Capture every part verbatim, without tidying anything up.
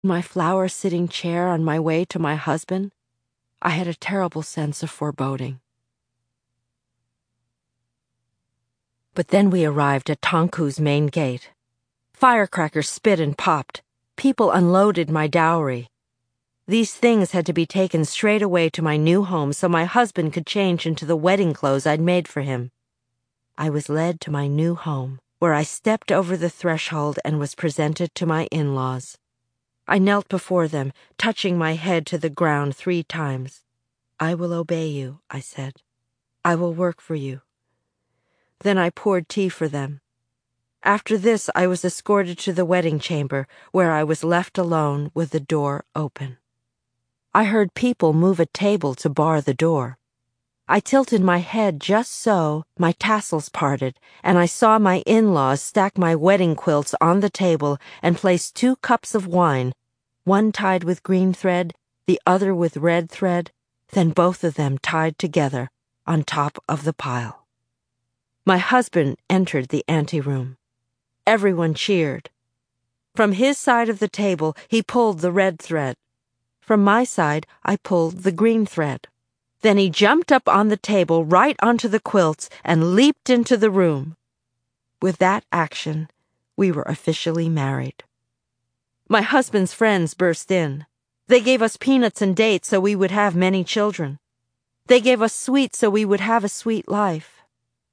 My flower-sitting chair on my way to my husband, I had a terrible sense of foreboding. But then we arrived at Tangku's main gate. Firecrackers spit and popped. People unloaded my dowry. These things had to be taken straight away to my new home so my husband could change into the wedding clothes I'd made for him. I was led to my new home, where I stepped over the threshold and was presented to my in-laws. I knelt before them, touching my head to the ground three times. "I will obey you," I said. "I will work for you." Then I poured tea for them. After this, I was escorted to the wedding chamber, where I was left alone with the door open. I heard people move a table to bar the door. I tilted my head just so my tassels parted, and I saw my in-laws stack my wedding quilts on the table and place two cups of wine, one tied with green thread, the other with red thread, then both of them tied together on top of the pile. My husband entered the anteroom. Everyone cheered. From his side of the table, he pulled the red thread. From my side, I pulled the green thread. Then he jumped up on the table right onto the quilts and leaped into the room. With that action, we were officially married. My husband's friends burst in. They gave us peanuts and dates so we would have many children. They gave us sweets so we would have a sweet life.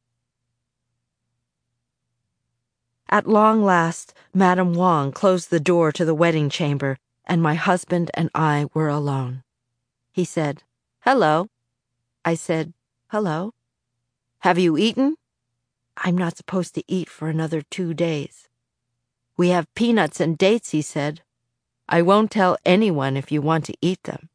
At long last, Madame Wang closed the door to the wedding chamber, and my husband and I were alone. He said, "Hello." I said, "Hello." "Have you eaten?" "I'm not supposed to eat for another two days. "We have peanuts and dates," he said. "I won't tell anyone if you want to eat them."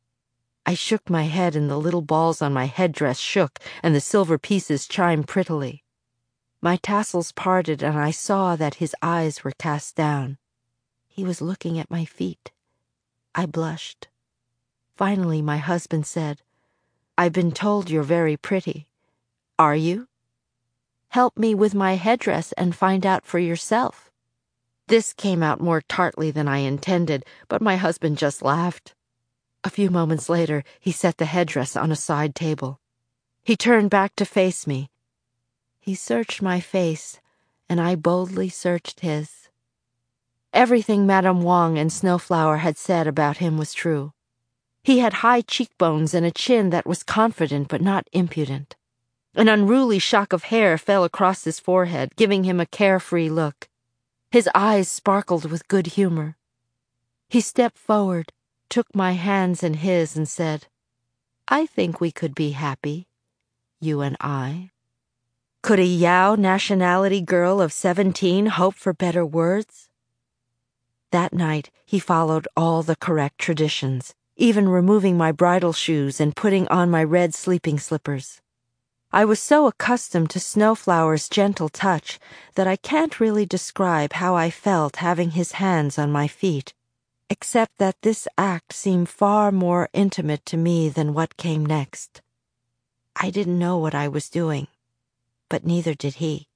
I shook my head and the little balls on my headdress shook and the silver pieces chimed prettily. My tassels parted and I saw that his eyes were cast down. He was looking at my feet. I blushed. Finally, my husband said, "I've been told you're very pretty. Are you? Help me with my headdress and find out for yourself." This came out more tartly than I intended, but my husband just laughed. A few moments later, he set the headdress on a side table. He turned back to face me. He searched my face, and I boldly searched his. Everything Madame Wang and Snowflower had said about him was true. He had high cheekbones and a chin that was confident but not impudent. An unruly shock of hair fell across his forehead, giving him a carefree look. His eyes sparkled with good humor. He stepped forward, took my hands in his, and said, "I think we could be happy, you and I." Could a Yao nationality girl of seventeen hope for better words? That night, he followed all the correct traditions, even removing my bridal shoes and putting on my red sleeping slippers. I was so accustomed to Snowflower's gentle touch that I can't really describe how I felt having his hands on my feet, except that this act seemed far more intimate to me than what came next. I didn't know what I was doing, but neither did he.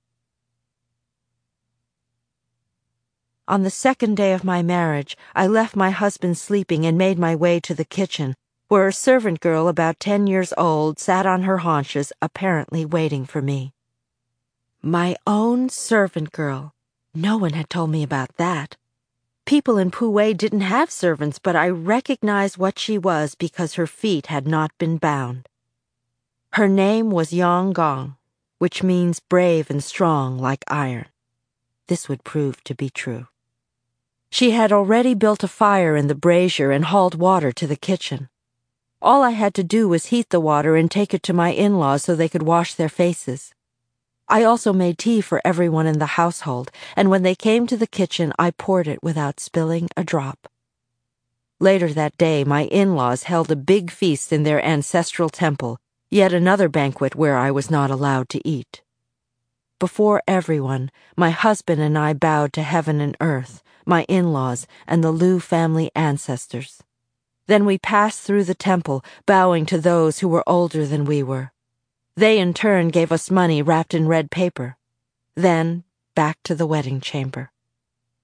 On the second day of my marriage, I left my husband sleeping and made my way to the kitchen, where a servant girl about ten years old sat on her haunches, apparently waiting for me. My own servant girl. No one had told me about that. People in Pu'er didn't have servants, but I recognized what she was because her feet had not been bound. Her name was Yang Gong, which means brave and strong like iron. This would prove to be true. She had already built a fire in the brazier and hauled water to the kitchen. All I had to do was heat the water and take it to my in-laws so they could wash their faces. I also made tea for everyone in the household, and when they came to the kitchen, I poured it without spilling a drop. Later that day, my in-laws held a big feast in their ancestral temple, yet another banquet where I was not allowed to eat. Before everyone, my husband and I bowed to heaven and earth, my in-laws, and the Liu family ancestors. Then we passed through the temple, bowing to those who were older than we were. They in turn gave us money wrapped in red paper. Then back to the wedding chamber.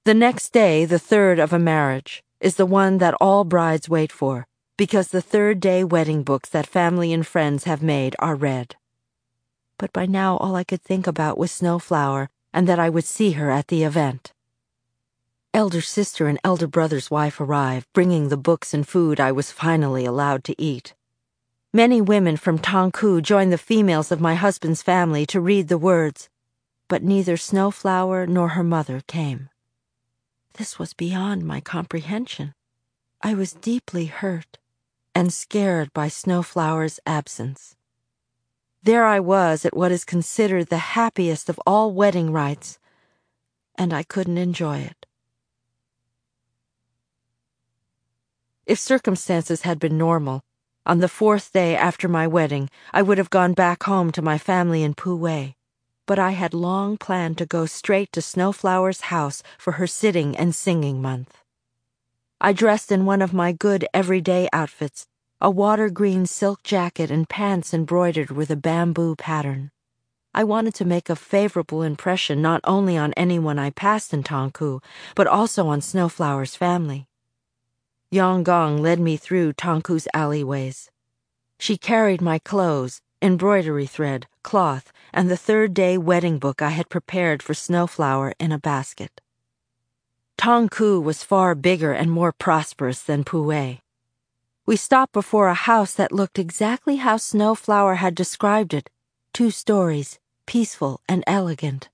The next day, the third of a marriage, is the one that all brides wait for, because the third day wedding books that family and friends have made are read. But by now all I could think about was Snowflower and that I would see her at the event. Elder sister and elder brother's wife arrived, bringing the books and food I was finally allowed to eat. Many women from Tongku joined the females of my husband's family to read the words, but neither Snowflower nor her mother came. This was beyond my comprehension. I was deeply hurt and scared by Snowflower's absence. There I was at what is considered the happiest of all wedding rites, and I couldn't enjoy it. If circumstances had been normal, on the fourth day after my wedding, I would have gone back home to my family in Puwei. But I had long planned to go straight to Snowflower's house for her sitting and singing month. I dressed in one of my good everyday outfits, a water-green silk jacket and pants embroidered with a bamboo pattern. I wanted to make a favorable impression not only on anyone I passed in Tongku, but also on Snowflower's family. Yonggong led me through Tongku's alleyways. She carried my clothes, embroidery thread, cloth, and the third-day wedding book I had prepared for Snowflower in a basket. Tongku was far bigger and more prosperous than Puwei. We stopped before a house that looked exactly how Snowflower had described it, two stories, peaceful and elegant.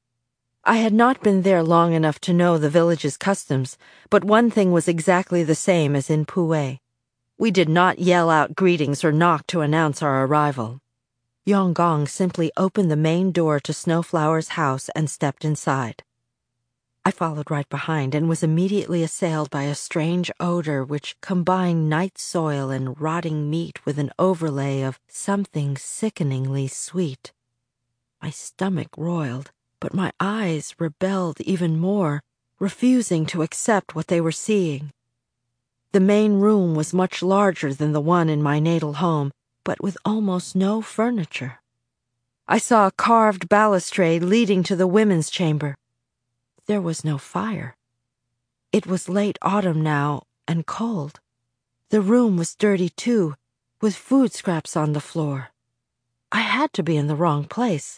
I had not been there long enough to know the village's customs, but one thing was exactly the same as in Puwei. We did not yell out greetings or knock to announce our arrival. Yonggong simply opened the main door to Snowflower's house and stepped inside. I followed right behind and was immediately assailed by a strange odor which combined night soil and rotting meat with an overlay of something sickeningly sweet. My stomach roiled, but my eyes rebelled even more, refusing to accept what they were seeing. The main room was much larger than the one in my natal home, but with almost no furniture. I saw a carved balustrade leading to the women's chamber. There was no fire. It was late autumn now, and cold. The room was dirty too, with food scraps on the floor. I had to be in the wrong place.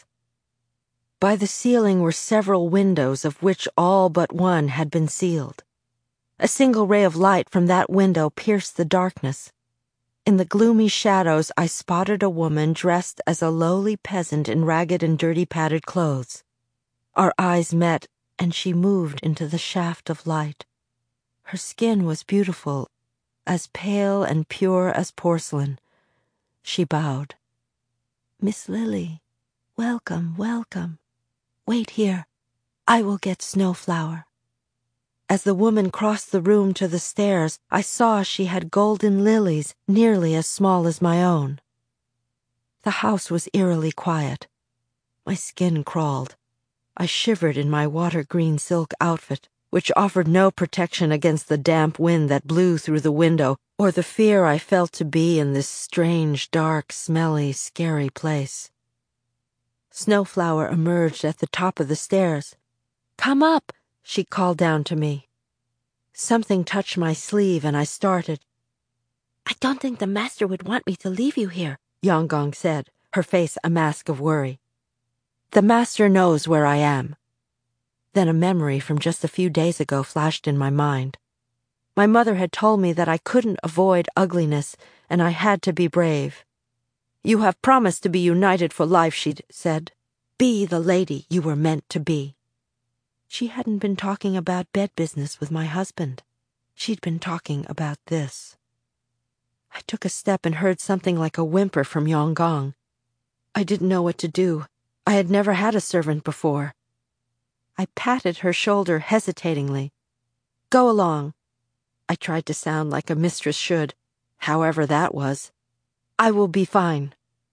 By the ceiling were several windows, of which all but one had been sealed. A single ray of light from that window pierced the darkness. In the gloomy shadows, I spotted a woman dressed as a lowly peasant in ragged and dirty padded clothes. Our eyes met, and she moved into the shaft of light. Her skin was beautiful, as pale and pure as porcelain. She bowed. "Miss Lily, welcome, welcome. Wait here. I will get Snowflower." As the woman crossed the room to the stairs, I saw she had golden lilies nearly as small as my own. The house was eerily quiet. My skin crawled. I shivered in my water-green silk outfit, which offered no protection against the damp wind that blew through the window or the fear I felt to be in this strange, dark, smelly, scary place. Snowflower emerged at the top of the stairs. "Come up," she called down to me. Something touched my sleeve and I started. "I don't think the master would want me to leave you here," Yonggong said, her face a mask of worry. "The master knows where I am." Then a memory from just a few days ago flashed in my mind. My mother had told me that I couldn't avoid ugliness and I had to be brave. "You have promised to be united for life," she'd said. "Be the lady you were meant to be." She hadn't been talking about bed business with my husband. She'd been talking about this. I took a step and heard something like a whimper from Yonggong. I didn't know what to do. I had never had a servant before. I patted her shoulder hesitatingly. "Go along." I tried to sound like a mistress should, however that was. "I will be fine."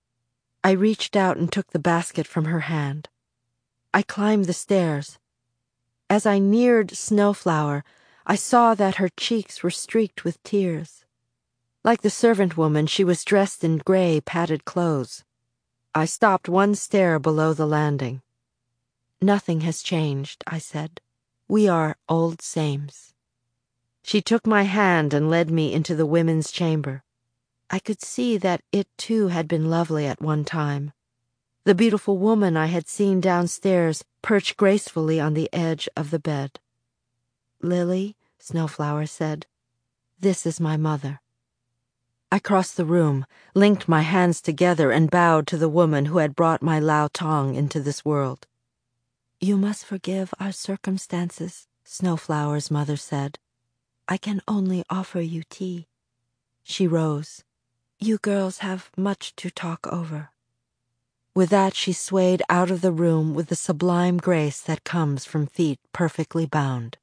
I reached out and took the basket from her hand. I climbed the stairs. As I neared Snowflower, I saw that her cheeks were streaked with tears. Like the servant woman, she was dressed in gray, padded clothes. I stopped one stair below the landing. "Nothing has changed," I said. We are old sames. She took my hand and led me into the women's chamber. I could see that it too had been lovely at one time. The beautiful woman I had seen downstairs perched gracefully on the edge of the bed. "Lily," Snowflower said, "this is my mother." I crossed the room, linked my hands together, and bowed to the woman who had brought my Lao Tong into this world. "You must forgive our circumstances," Snowflower's mother said. "I can only offer you tea." She rose. "You girls have much to talk over." With that, she swayed out of the room with the sublime grace that comes from feet perfectly bound.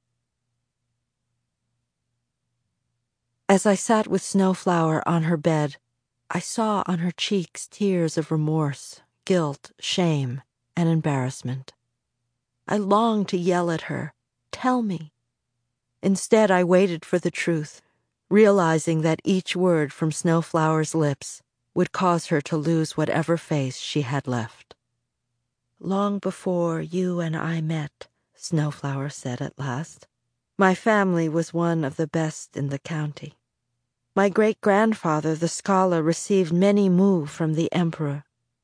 As I sat with Snowflower on her bed, I saw on her cheeks tears of remorse, guilt, shame, and embarrassment. I longed to yell at her, "Tell me." Instead, I waited for the truth, realizing that each word from Snowflower's lips would cause her to lose whatever face she had left. "Long before you and I met," Snowflower said at last, "my family was one of the best in the county. My great-grandfather, the scholar, received many mu from the emperor."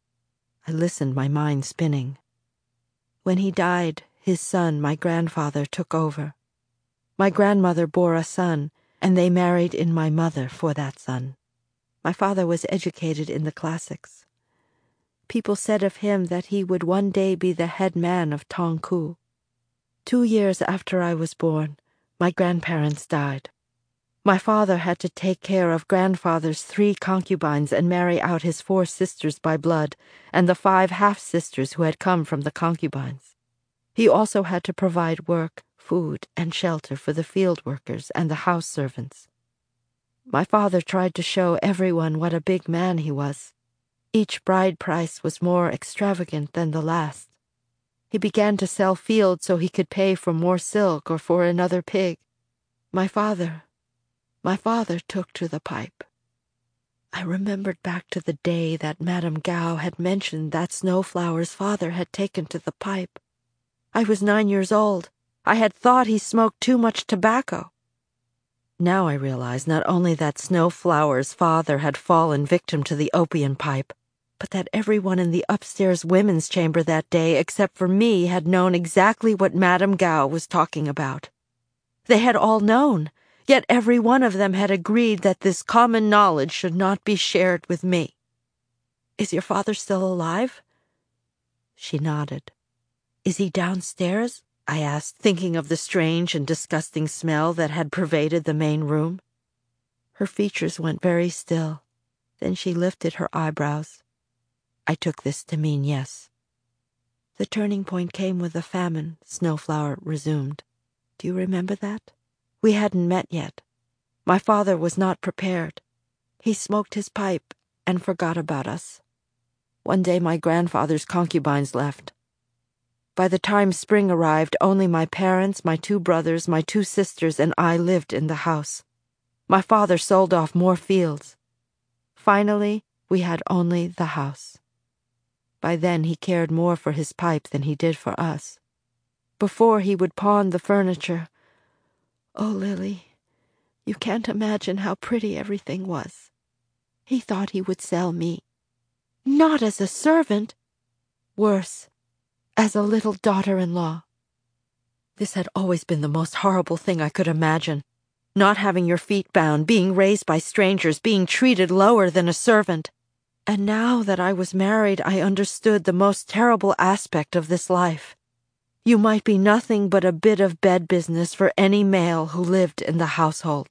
I listened, my mind spinning. "When he died, his son, my grandfather, took over. My grandmother bore a son, and they married in my mother for that son. My father was educated in the classics. People said of him that he would one day be the head man of Tongku. Two years after I was born, my grandparents died. My father had to take care of grandfather's three concubines and marry out his four sisters by blood and the five half-sisters who had come from the concubines. He also had to provide work, food, and shelter for the field workers and the house servants. My father tried to show everyone what a big man he was. Each bride price was more extravagant than the last. He began to sell fields so he could pay for more silk or for another pig. My father... My father took to the pipe." I remembered back to the day that Madame Gao had mentioned that Snowflower's father had taken to the pipe. I was nine years old. I had thought he smoked too much tobacco. Now I realized not only that Snowflower's father had fallen victim to the opium pipe, but that everyone in the upstairs women's chamber that day, except for me, had known exactly what Madame Gao was talking about. They had all known. Yet every one of them had agreed that this common knowledge should not be shared with me. "Is your father still alive?" She nodded. "Is he downstairs?" I asked, thinking of the strange and disgusting smell that had pervaded the main room. Her features went very still. Then she lifted her eyebrows. I took this to mean yes. "The turning point came with the famine," Snowflower resumed. "Do you remember that? We hadn't met yet. My father was not prepared. He smoked his pipe and forgot about us. One day my grandfather's concubines left. By the time spring arrived, only my parents, my two brothers, my two sisters, and I lived in the house. My father sold off more fields. Finally, we had only the house. By then he cared more for his pipe than he did for us. Before he would pawn the furniture. Oh, Lily, you can't imagine how pretty everything was. He thought he would sell me. Not as a servant. Worse, as a little daughter-in-law. This had always been the most horrible thing I could imagine. Not having your feet bound, being raised by strangers, being treated lower than a servant. And now that I was married, I understood the most terrible aspect of this life. You might be nothing but a bit of bed business for any male who lived in the household.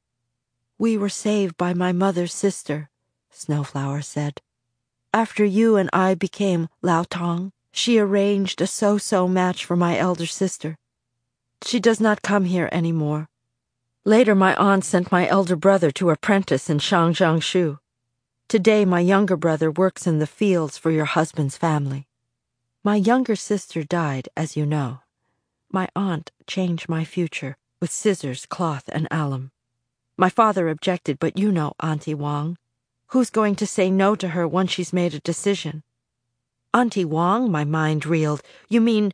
"We were saved by my mother's sister," Snowflower said. "After you and I became Lao Tong, she arranged a so-so match for my elder sister. She does not come here anymore. Later my aunt sent my elder brother to apprentice in Shangjiangshu. Today my younger brother works in the fields for your husband's family. My younger sister died, as you know. My aunt changed my future with scissors, cloth, and alum. My father objected, but you know Auntie Wang. Who's going to say no to her once she's made a decision?" "Auntie Wang?" My mind reeled. "You mean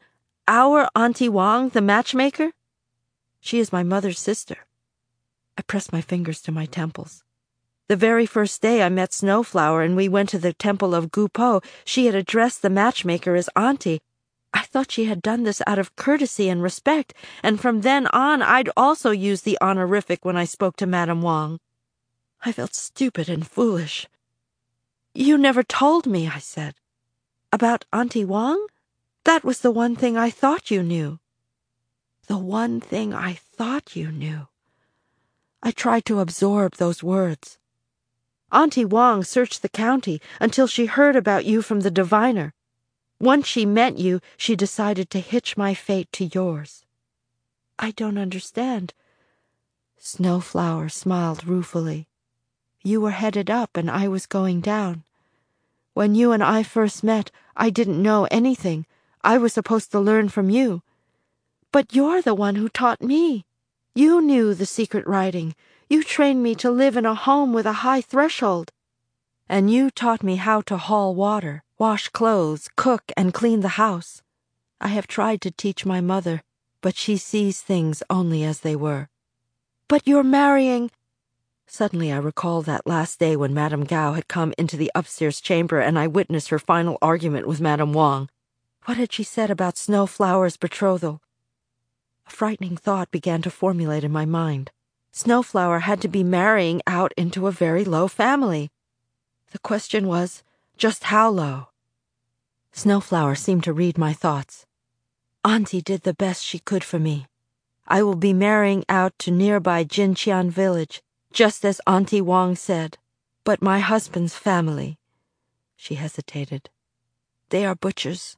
Our Auntie Wong, the matchmaker? She is my mother's sister. I pressed my fingers to my temples. The very first day I met Snowflower and we went to the temple of Gu Po, she had addressed the matchmaker as Auntie. I thought she had done this out of courtesy and respect, and from then on I'd also use the honorific when I spoke to Madame Wong. I felt stupid and foolish. You never told me, I said. About Auntie Wong? That was the one thing I thought you knew. The one thing I thought you knew. I tried to absorb those words. Auntie Wong searched the county until she heard about you from the diviner. Once she met you, she decided to hitch my fate to yours. I don't understand. Snowflower smiled ruefully. You were headed up and I was going down. When you and I first met, I didn't know anything. I was supposed to learn from you. But you're the one who taught me. You knew the secret writing. You trained me to live in a home with a high threshold. And you taught me how to haul water, wash clothes, cook, and clean the house. I have tried to teach my mother, but she sees things only as they were. But you're marrying... Suddenly I recalled that last day when Madame Gao had come into the upstairs chamber and I witnessed her final argument with Madame Wong. What had she said about Snowflower's betrothal? A frightening thought began to formulate in my mind. Snowflower had to be marrying out into a very low family. The question was, just how low? Snowflower seemed to read my thoughts. Auntie did the best she could for me. I will be marrying out to nearby Jinqian village, just as Auntie Wong said. But my husband's family... She hesitated. They are butchers.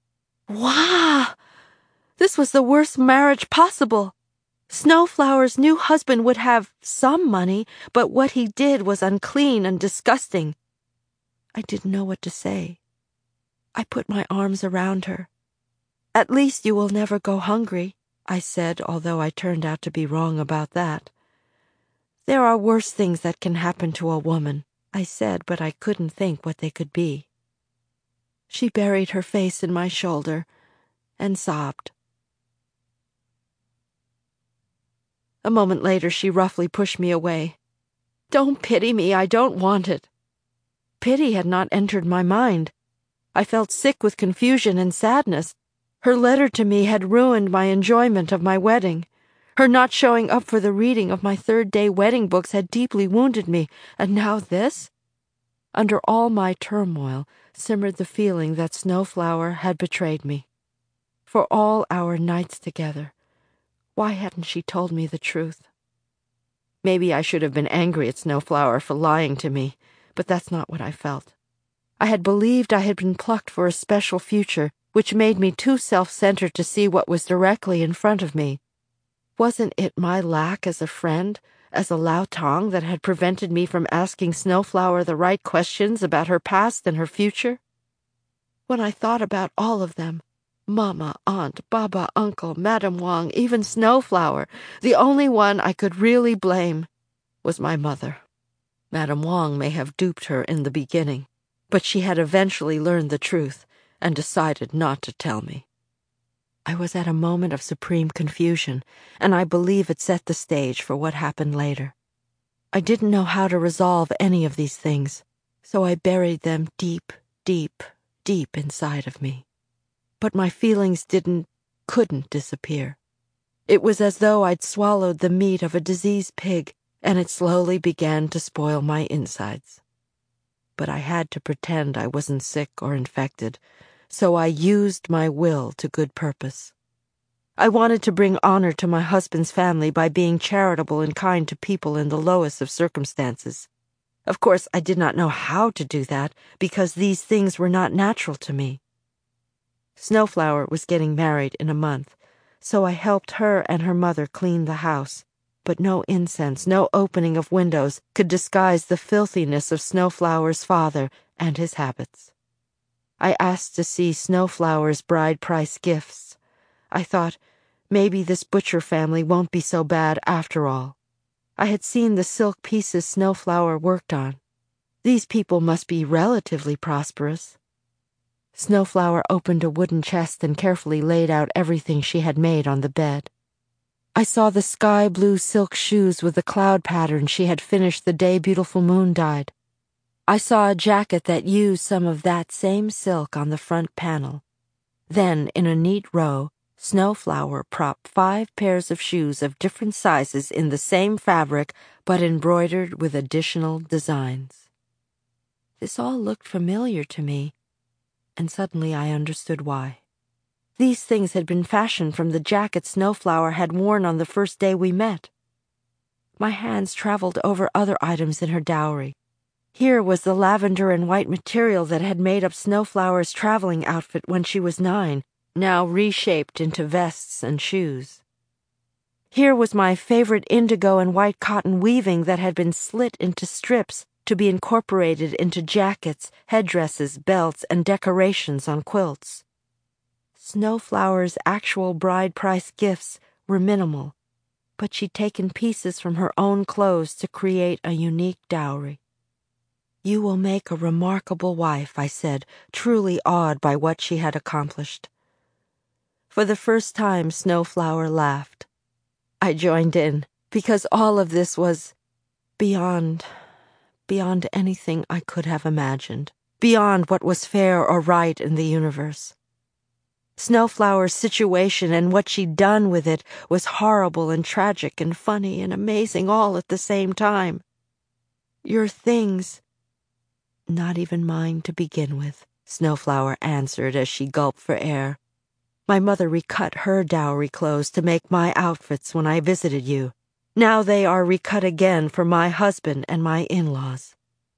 Wow! This was the worst marriage possible. Snowflower's new husband would have some money, but what he did was unclean and disgusting. I didn't know what to say. I put my arms around her. At least you will never go hungry, I said, although I turned out to be wrong about that. There are worse things that can happen to a woman, I said, but I couldn't think what they could be. She buried her face in my shoulder and sobbed. A moment later, she roughly pushed me away. Don't pity me, I don't want it. Pity had not entered my mind. I felt sick with confusion and sadness. Her letter to me had ruined my enjoyment of my wedding. Her not showing up for the reading of my third-day wedding books had deeply wounded me, and now this? Under all my turmoil simmered the feeling that Snowflower had betrayed me. For all our nights together, why hadn't she told me the truth? Maybe I should have been angry at Snowflower for lying to me, but that's not what I felt. I had believed I had been plucked for a special future, which made me too self-centered to see what was directly in front of me. Wasn't it my lack as a friend, as a Lao Tong, that had prevented me from asking Snowflower the right questions about her past and her future? When I thought about all of them, Mama, Aunt, Baba, Uncle, Madame Wong, even Snowflower, the only one I could really blame was my mother. Madame Wong may have duped her in the beginning, but she had eventually learned the truth and decided not to tell me. I was at a moment of supreme confusion, and I believe it set the stage for what happened later. I didn't know how to resolve any of these things, so I buried them deep, deep, deep inside of me. But my feelings didn't, couldn't disappear. It was as though I'd swallowed the meat of a diseased pig, and it slowly began to spoil my insides. But I had to pretend I wasn't sick or infected, so I used my will to good purpose. I wanted to bring honor to my husband's family by being charitable and kind to people in the lowest of circumstances. Of course, I did not know how to do that, because these things were not natural to me. Snowflower was getting married in a month, so I helped her and her mother clean the house, but no incense, no opening of windows could disguise the filthiness of Snowflower's father and his habits. I asked to see Snowflower's bride price gifts. I thought, maybe this butcher family won't be so bad after all. I had seen the silk pieces Snowflower worked on. These people must be relatively prosperous. Snowflower opened a wooden chest and carefully laid out everything she had made on the bed. I saw the sky-blue silk shoes with the cloud pattern she had finished the day Beautiful Moon died. I saw a jacket that used some of that same silk on the front panel. Then, in a neat row, Snowflower propped five pairs of shoes of different sizes in the same fabric, but embroidered with additional designs. This all looked familiar to me, and suddenly I understood why. These things had been fashioned from the jacket Snowflower had worn on the first day we met. My hands traveled over other items in her dowry. Here was the lavender and white material that had made up Snowflower's traveling outfit when she was nine, now reshaped into vests and shoes. Here was my favorite indigo and white cotton weaving that had been slit into strips to be incorporated into jackets, headdresses, belts, and decorations on quilts. Snowflower's actual bride price gifts were minimal, but she'd taken pieces from her own clothes to create a unique dowry. "You will make a remarkable wife," I said, truly awed by what she had accomplished. For the first time, Snowflower laughed. I joined in, because all of this was beyond, beyond anything I could have imagined, beyond what was fair or right in the universe. Snowflower's situation and what she'd done with it was horrible and tragic and funny and amazing all at the same time. "Your things—" "Not even mine to begin with," Snowflower answered as she gulped for air. "My mother recut her dowry clothes to make my outfits when I visited you. Now they are recut again for my husband and my in-laws."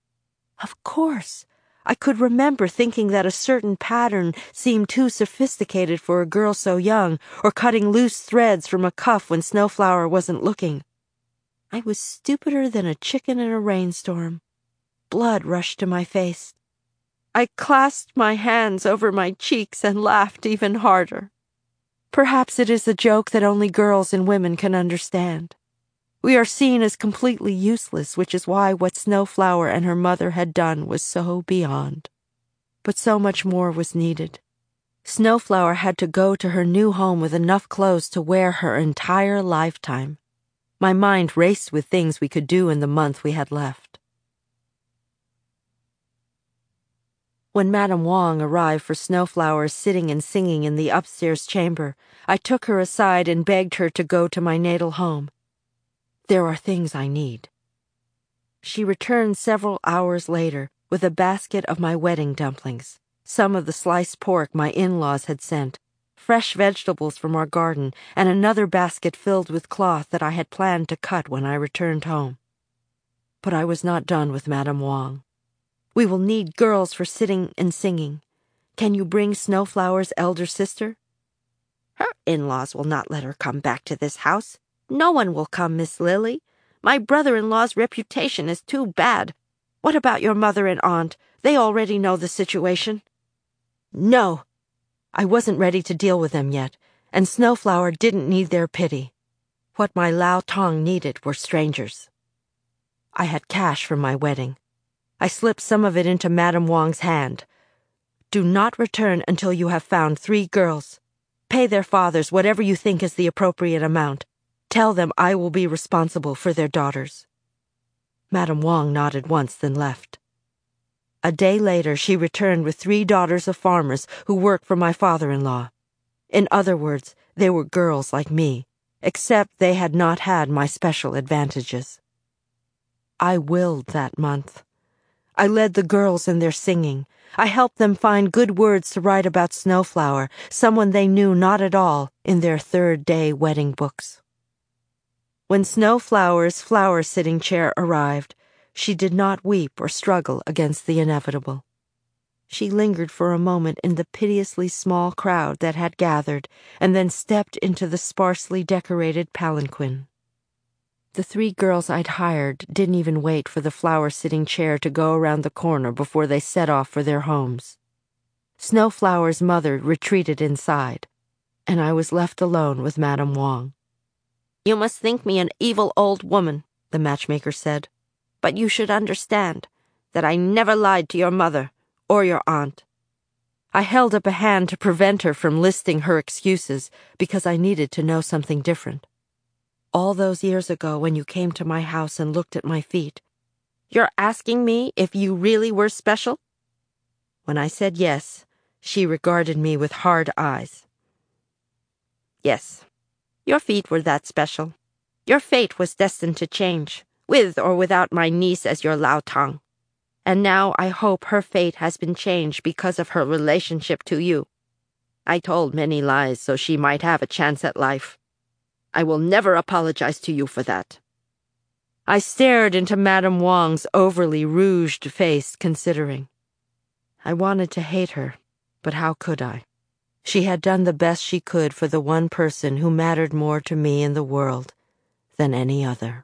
Of course! I could remember thinking that a certain pattern seemed too sophisticated for a girl so young, or cutting loose threads from a cuff when Snowflower wasn't looking. I was stupider than a chicken in a rainstorm. Blood rushed to my face. I clasped my hands over my cheeks and laughed even harder. Perhaps it is a joke that only girls and women can understand. We are seen as completely useless, which is why what Snowflower and her mother had done was so beyond. But so much more was needed. Snowflower had to go to her new home with enough clothes to wear her entire lifetime. My mind raced with things we could do in the month we had left. When Madame Wang arrived for Snowflower's sitting and singing in the upstairs chamber, I took her aside and begged her to go to my natal home. "There are things I need." She returned several hours later with a basket of my wedding dumplings, some of the sliced pork my in-laws had sent, fresh vegetables from our garden, and another basket filled with cloth that I had planned to cut when I returned home. But I was not done with Madame Wang. "We will need girls for sitting and singing. Can you bring Snowflower's elder sister?" "Her in-laws will not let her come back to this house. No one will come, Miss Lily. My brother-in-law's reputation is too bad. What about your mother and aunt? They already know the situation." "No!" I wasn't ready to deal with them yet, and Snowflower didn't need their pity. What my Lao Tong needed were strangers. I had cash from my wedding. I slipped some of it into Madame Wang's hand. "Do not return until you have found three girls. Pay their fathers whatever you think is the appropriate amount. Tell them I will be responsible for their daughters." Madame Wang nodded once, then left. A day later, she returned with three daughters of farmers who worked for my father-in-law. In other words, they were girls like me, except they had not had my special advantages. I willed that month. I led the girls in their singing. I helped them find good words to write about Snowflower, someone they knew not at all, in their third-day wedding books. When Snowflower's flower-sitting chair arrived, she did not weep or struggle against the inevitable. She lingered for a moment in the piteously small crowd that had gathered, and then stepped into the sparsely decorated palanquin. The three girls I'd hired didn't even wait for the flower-sitting chair to go around the corner before they set off for their homes. Snowflower's mother retreated inside, and I was left alone with Madame Wang. "You must think me an evil old woman," the matchmaker said, "but you should understand that I never lied to your mother or your aunt." I held up a hand to prevent her from listing her excuses because I needed to know something different. All those years ago when you came to my house and looked at my feet, you're asking me if you really were special? When I said yes, she regarded me with hard eyes. Yes, your feet were that special. Your fate was destined to change, with or without my niece as your Lao Tang. And now I hope her fate has been changed because of her relationship to you. I told many lies so she might have a chance at life. I will never apologize to you for that. I stared into Madame Wong's overly rouged face, considering. I wanted to hate her, but how could I? She had done the best she could for the one person who mattered more to me in the world than any other.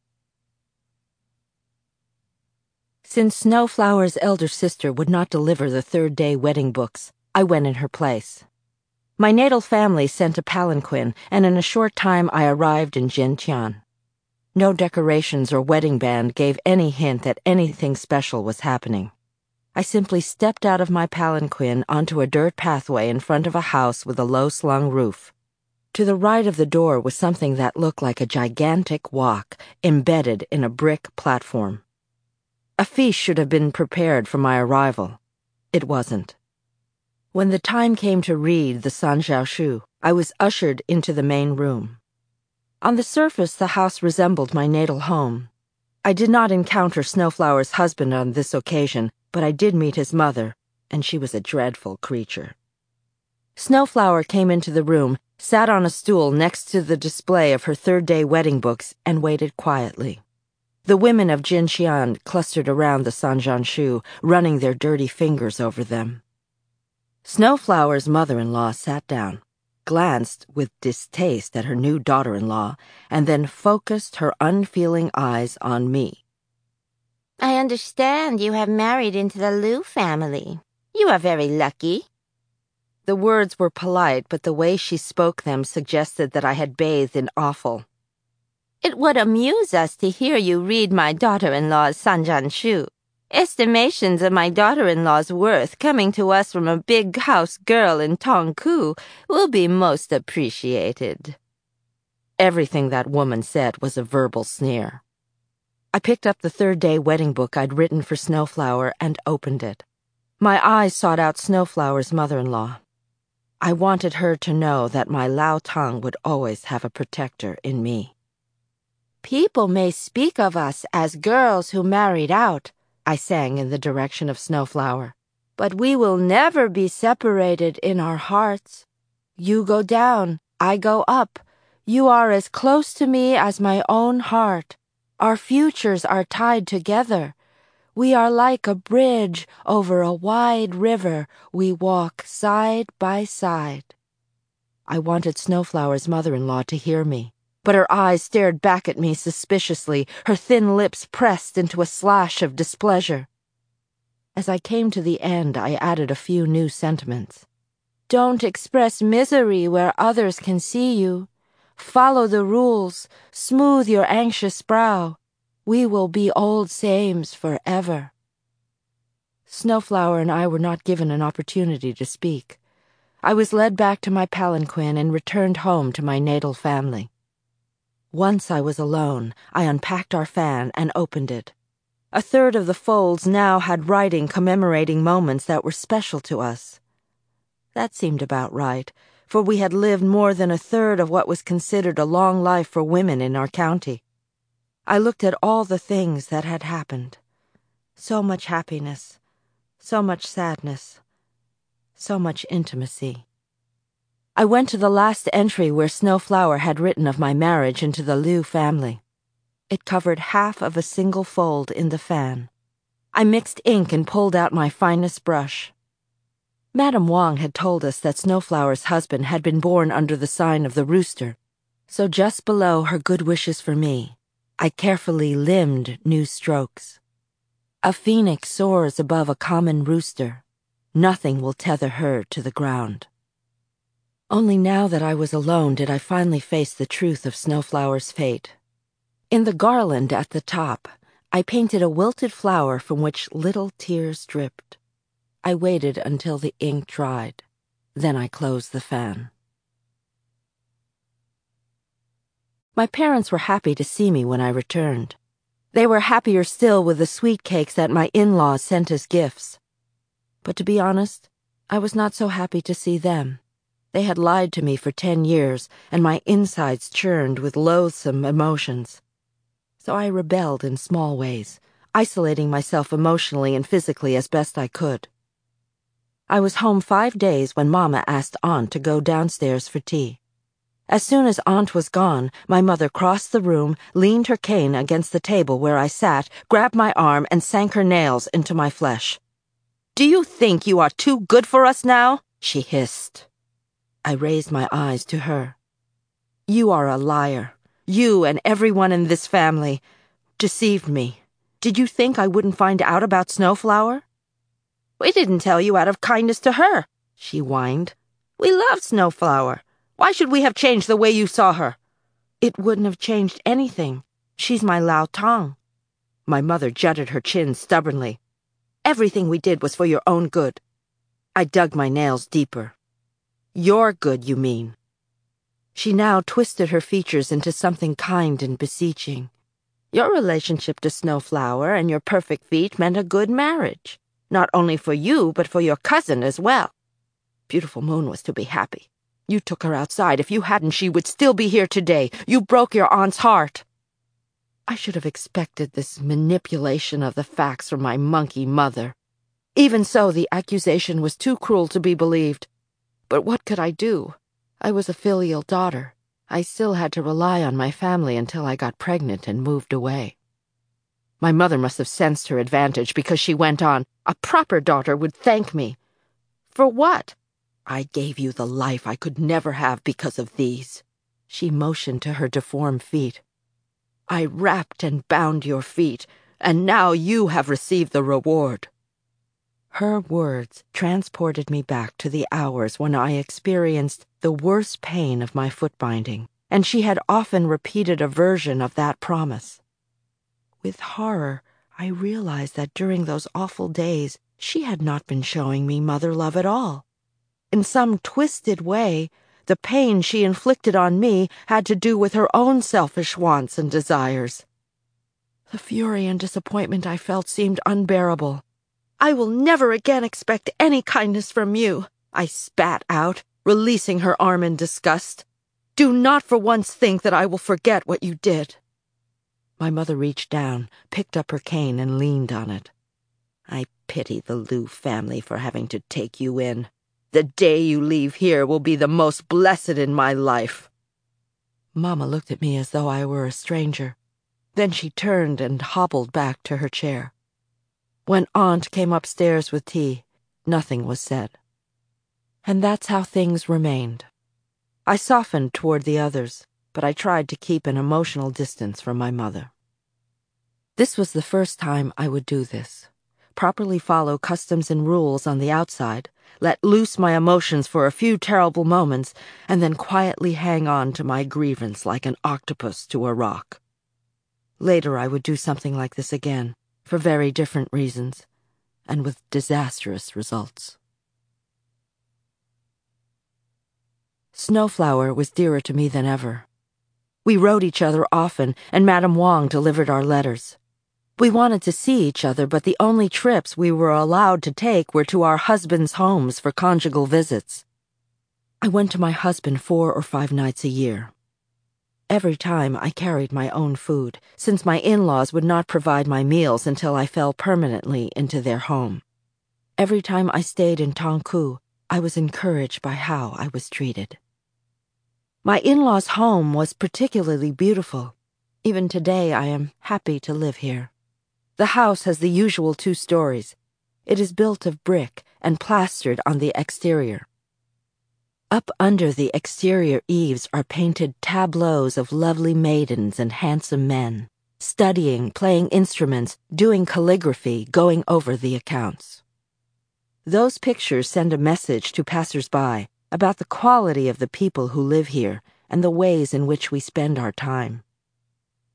Since Snowflower's elder sister would not deliver the third-day wedding books, I went in her place. My natal family sent a palanquin, and in a short time I arrived in Jinqian. No decorations or wedding band gave any hint that anything special was happening. I simply stepped out of my palanquin onto a dirt pathway in front of a house with a low-slung roof. To the right of the door was something that looked like a gigantic wok embedded in a brick platform. A feast should have been prepared for my arrival. It wasn't. When the time came to read the Sanjiao Shu, I was ushered into the main room. On the surface, the house resembled my natal home. I did not encounter Snowflower's husband on this occasion, but I did meet his mother, and she was a dreadful creature. Snowflower came into the room, sat on a stool next to the display of her third-day wedding books, and waited quietly. The women of Jinqian clustered around the Sanjiao Shu, running their dirty fingers over them. Snowflower's mother-in-law sat down, glanced with distaste at her new daughter-in-law, and then focused her unfeeling eyes on me. I understand you have married into the Liu family. You are very lucky. The words were polite, but the way she spoke them suggested that I had bathed in offal. It would amuse us to hear you read my daughter-in-law's Sanjiao Shu. Estimations of my daughter-in-law's worth coming to us from a big house girl in Tongku will be most appreciated. Everything that woman said was a verbal sneer. I picked up the third-day wedding book I'd written for Snowflower and opened it. My eyes sought out Snowflower's mother-in-law. I wanted her to know that my Lao Tang would always have a protector in me. People may speak of us as girls who married out, I sang in the direction of Snowflower, but we will never be separated in our hearts. You go down, I go up. You are as close to me as my own heart. Our futures are tied together. We are like a bridge over a wide river. We walk side by side. I wanted Snowflower's mother-in-law to hear me, but her eyes stared back at me suspiciously, her thin lips pressed into a slash of displeasure. As I came to the end, I added a few new sentiments. Don't express misery where others can see you. Follow the rules, smooth your anxious brow. We will be old sames forever. Snowflower and I were not given an opportunity to speak. I was led back to my palanquin and returned home to my natal family. Once I was alone, I unpacked our fan and opened it. A third of the folds now had writing commemorating moments that were special to us. That seemed about right, for we had lived more than a third of what was considered a long life for women in our county. I looked at all the things that had happened. So much happiness, so much sadness, so much intimacy. I went to the last entry where Snowflower had written of my marriage into the Liu family. It covered half of a single fold in the fan. I mixed ink and pulled out my finest brush. Madame Wong had told us that Snowflower's husband had been born under the sign of the rooster, so just below her good wishes for me, I carefully limned new strokes. A phoenix soars above a common rooster. Nothing will tether her to the ground. Only now that I was alone did I finally face the truth of Snowflower's fate. In the garland at the top, I painted a wilted flower from which little tears dripped. I waited until the ink dried. Then I closed the fan. My parents were happy to see me when I returned. They were happier still with the sweet cakes that my in-laws sent as gifts. But to be honest, I was not so happy to see them. They had lied to me for ten years, and my insides churned with loathsome emotions. So I rebelled in small ways, isolating myself emotionally and physically as best I could. I was home five days when Mama asked Aunt to go downstairs for tea. As soon as Aunt was gone, my mother crossed the room, leaned her cane against the table where I sat, grabbed my arm, and sank her nails into my flesh. "Do you think you are too good for us now?" she hissed. I raised my eyes to her. "You are a liar. You and everyone in this family deceived me. Did you think I wouldn't find out about Snowflower?" "We didn't tell you out of kindness to her," she whined. "We love Snowflower. Why should we have changed the way you saw her?" "It wouldn't have changed anything. She's my Lao Tong." My mother jutted her chin stubbornly. "Everything we did was for your own good." I dug my nails deeper. "Your good, you mean." She now twisted her features into something kind and beseeching. "Your relationship to Snowflower and your perfect feet meant a good marriage. Not only for you, but for your cousin as well. Beautiful Moon was to be happy. You took her outside. If you hadn't, she would still be here today. You broke your aunt's heart." I should have expected this manipulation of the facts from my monkey mother. Even so, the accusation was too cruel to be believed. But what could I do? I was a filial daughter. I still had to rely on my family until I got pregnant and moved away. My mother must have sensed her advantage because she went on, "A proper daughter would thank me." "For what?" "I gave you the life I could never have because of these." She motioned to her deformed feet. "I wrapped and bound your feet, and now you have received the reward." Her words transported me back to the hours when I experienced the worst pain of my foot binding, and she had often repeated a version of that promise. With horror, I realized that during those awful days, she had not been showing me mother love at all. In some twisted way, the pain she inflicted on me had to do with her own selfish wants and desires. The fury and disappointment I felt seemed unbearable. "I will never again expect any kindness from you," I spat out, releasing her arm in disgust. "Do not for once think that I will forget what you did." My mother reached down, picked up her cane, and leaned on it. "I pity the Liu family for having to take you in. The day you leave here will be the most blessed in my life." Mama looked at me as though I were a stranger. Then she turned and hobbled back to her chair. When Aunt came upstairs with tea, nothing was said. And that's how things remained. I softened toward the others, but I tried to keep an emotional distance from my mother. This was the first time I would do this. Properly follow customs and rules on the outside, let loose my emotions for a few terrible moments, and then quietly hang on to my grievance like an octopus to a rock. Later I would do something like this again, for very different reasons, and with disastrous results. Snowflower was dearer to me than ever. We wrote each other often, and Madame Wong delivered our letters. We wanted to see each other, but the only trips we were allowed to take were to our husbands' homes for conjugal visits. I went to my husband four or five nights a year. Every time I carried my own food, since my in-laws would not provide my meals until I fell permanently into their home. Every time I stayed in Tongku, I was encouraged by how I was treated. My in-laws' home was particularly beautiful. Even today I am happy to live here. The house has the usual two stories. It is built of brick and plastered on the exterior. Up under the exterior eaves are painted tableaus of lovely maidens and handsome men, studying, playing instruments, doing calligraphy, going over the accounts. Those pictures send a message to passers-by about the quality of the people who live here and the ways in which we spend our time.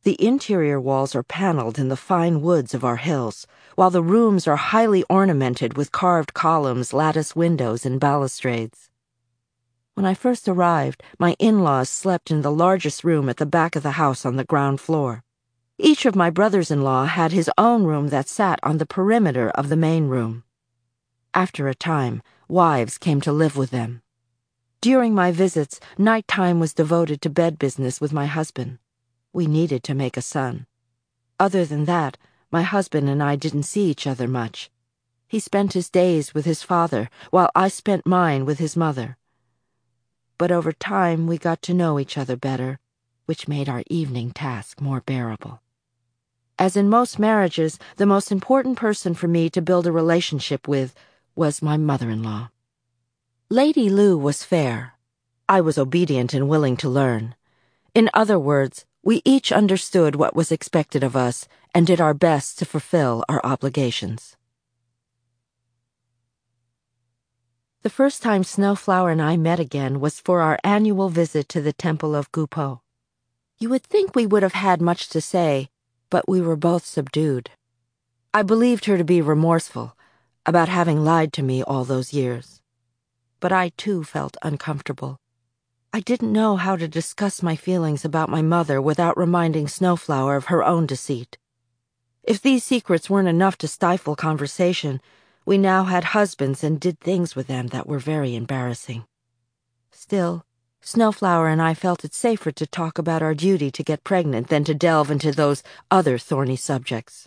The interior walls are paneled in the fine woods of our hills, while the rooms are highly ornamented with carved columns, lattice windows, and balustrades. When I first arrived, my in-laws slept in the largest room at the back of the house on the ground floor. Each of my brothers-in-law had his own room that sat on the perimeter of the main room. After a time, wives came to live with them. During my visits, nighttime was devoted to bed business with my husband. We needed to make a son. Other than that, my husband and I didn't see each other much. He spent his days with his father, while I spent mine with his mother. But over time, we got to know each other better, which made our evening task more bearable. As in most marriages, the most important person for me to build a relationship with was my mother-in-law. Lady Lu was fair. I was obedient and willing to learn. In other words, we each understood what was expected of us and did our best to fulfill our obligations. The first time Snowflower and I met again was for our annual visit to the Temple of Gu Po. You would think we would have had much to say, but we were both subdued. I believed her to be remorseful about having lied to me all those years. But I, too, felt uncomfortable. I didn't know how to discuss my feelings about my mother without reminding Snowflower of her own deceit. If these secrets weren't enough to stifle conversation, we now had husbands and did things with them that were very embarrassing. Still, Snowflower and I felt it safer to talk about our duty to get pregnant than to delve into those other thorny subjects.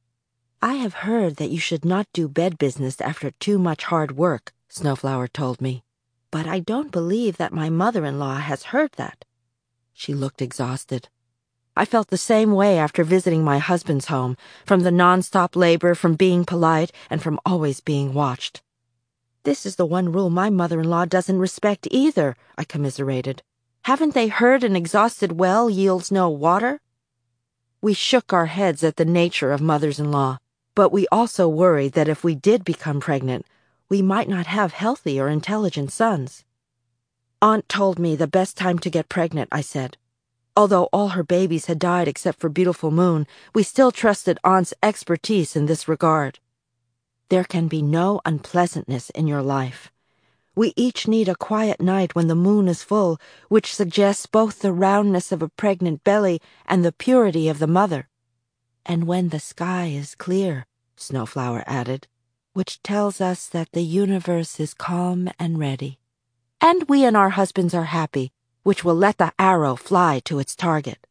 I have heard that you should not do bed business after too much hard work, Snowflower told me. But I don't believe that my mother-in-law has heard that. She looked exhausted. I felt the same way after visiting my husband's home, from the non-stop labor, from being polite, and from always being watched. This is the one rule my mother-in-law doesn't respect either, I commiserated. Haven't they heard an exhausted well yields no water? We shook our heads at the nature of mothers-in-law, but we also worried that if we did become pregnant, we might not have healthy or intelligent sons. Aunt told me the best time to get pregnant, I said. Although all her babies had died except for Beautiful Moon, we still trusted Aunt's expertise in this regard. There can be no unpleasantness in your life. We each need a quiet night when the moon is full, which suggests both the roundness of a pregnant belly and the purity of the mother. And when the sky is clear, Snowflower added, which tells us that the universe is calm and ready. And we and our husbands are happy, which will let the arrow fly to its target.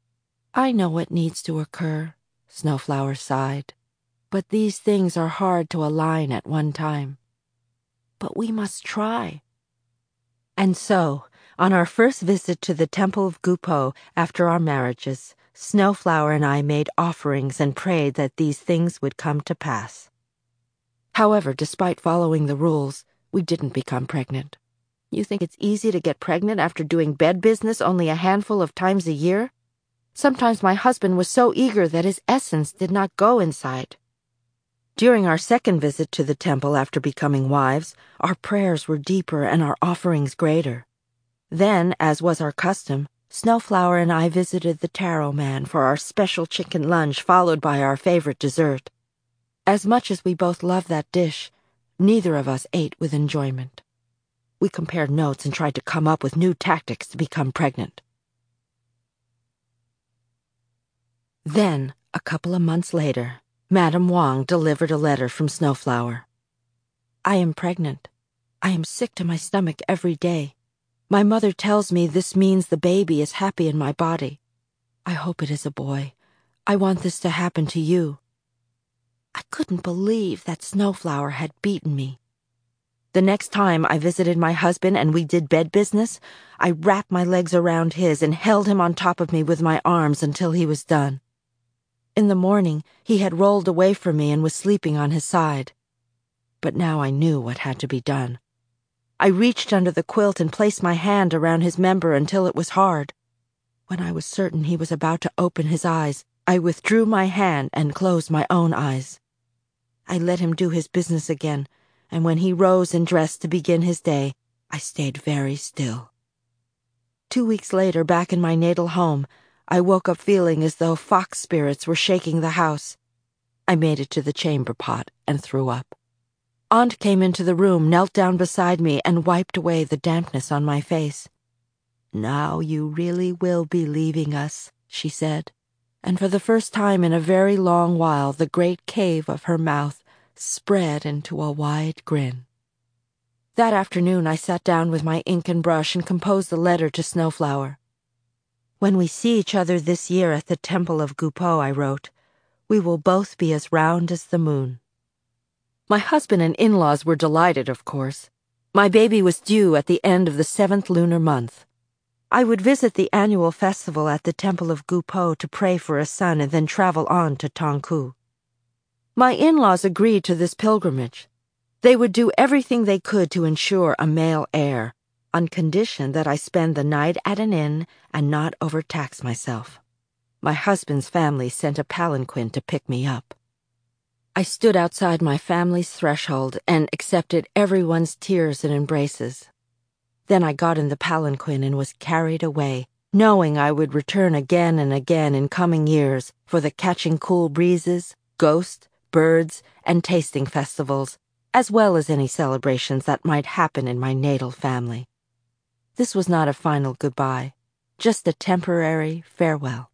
I know what needs to occur, Snowflower sighed, but these things are hard to align at one time. But we must try. And so, on our first visit to the Temple of Gu Po after our marriages, Snowflower and I made offerings and prayed that these things would come to pass. However, despite following the rules, we didn't become pregnant. You think it's easy to get pregnant after doing bed business only a handful of times a year? Sometimes my husband was so eager that his essence did not go inside. During our second visit to the temple after becoming wives, our prayers were deeper and our offerings greater. Then, as was our custom, Snowflower and I visited the taro man for our special chicken lunch, followed by our favorite dessert. As much as we both loved that dish, neither of us ate with enjoyment. We compared notes and tried to come up with new tactics to become pregnant. Then, a couple of months later, Madame Wang delivered a letter from Snowflower. I am pregnant. I am sick to my stomach every day. My mother tells me this means the baby is happy in my body. I hope it is a boy. I want this to happen to you. I couldn't believe that Snowflower had beaten me. The next time I visited my husband and we did bed business, I wrapped my legs around his and held him on top of me with my arms until he was done. In the morning, he had rolled away from me and was sleeping on his side. But now I knew what had to be done. I reached under the quilt and placed my hand around his member until it was hard. When I was certain he was about to open his eyes, I withdrew my hand and closed my own eyes. I let him do his business again, and when he rose and dressed to begin his day, I stayed very still. Two weeks later, back in my natal home, I woke up feeling as though fox spirits were shaking the house. I made it to the chamber pot and threw up. Aunt came into the room, knelt down beside me, and wiped away the dampness on my face. "Now you really will be leaving us," she said, and for the first time in a very long while the great cave of her mouth spread into a wide grin. That afternoon I sat down with my ink and brush and composed a letter to Snowflower. "When we see each other this year at the Temple of Gupo," I wrote, "we will both be as round as the moon." My husband and in-laws were delighted, of course. My baby was due at the end of the seventh lunar month. I would visit the annual festival at the Temple of Gupo to pray for a son and then travel on to Tongku. My in-laws agreed to this pilgrimage. They would do everything they could to ensure a male heir, on condition that I spend the night at an inn and not overtax myself. My husband's family sent a palanquin to pick me up. I stood outside my family's threshold and accepted everyone's tears and embraces. Then I got in the palanquin and was carried away, knowing I would return again and again in coming years for the catching cool breezes, ghosts, birds, and tasting festivals, as well as any celebrations that might happen in my natal family. This was not a final goodbye, just a temporary farewell.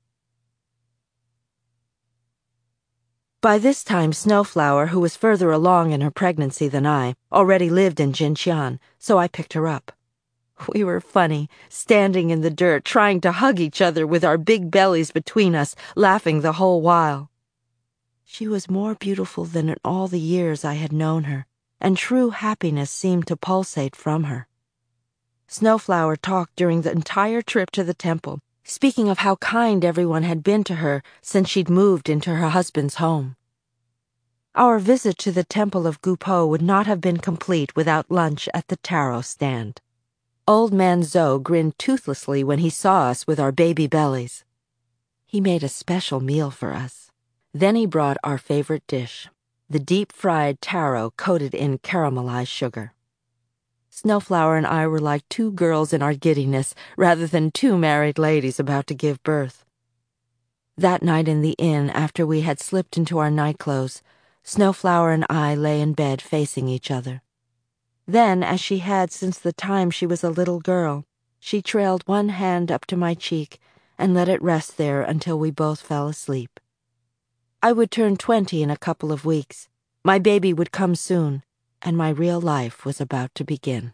By this time, Snowflower, who was further along in her pregnancy than I, already lived in Jinqian, so I picked her up. We were funny, standing in the dirt, trying to hug each other with our big bellies between us, laughing the whole while. She was more beautiful than in all the years I had known her, and true happiness seemed to pulsate from her. Snowflower talked during the entire trip to the temple, speaking of how kind everyone had been to her since she'd moved into her husband's home. Our visit to the Temple of Gupo would not have been complete without lunch at the taro stand. Old Man Zhou grinned toothlessly when he saw us with our baby bellies. He made a special meal for us. Then he brought our favorite dish, the deep-fried taro coated in caramelized sugar. Snowflower and I were like two girls in our giddiness rather than two married ladies about to give birth. That night in the inn, after we had slipped into our nightclothes, Snowflower and I lay in bed facing each other. Then, as she had since the time she was a little girl, she trailed one hand up to my cheek and let it rest there until we both fell asleep. I would turn twenty in a couple of weeks. My baby would come soon, and my real life was about to begin.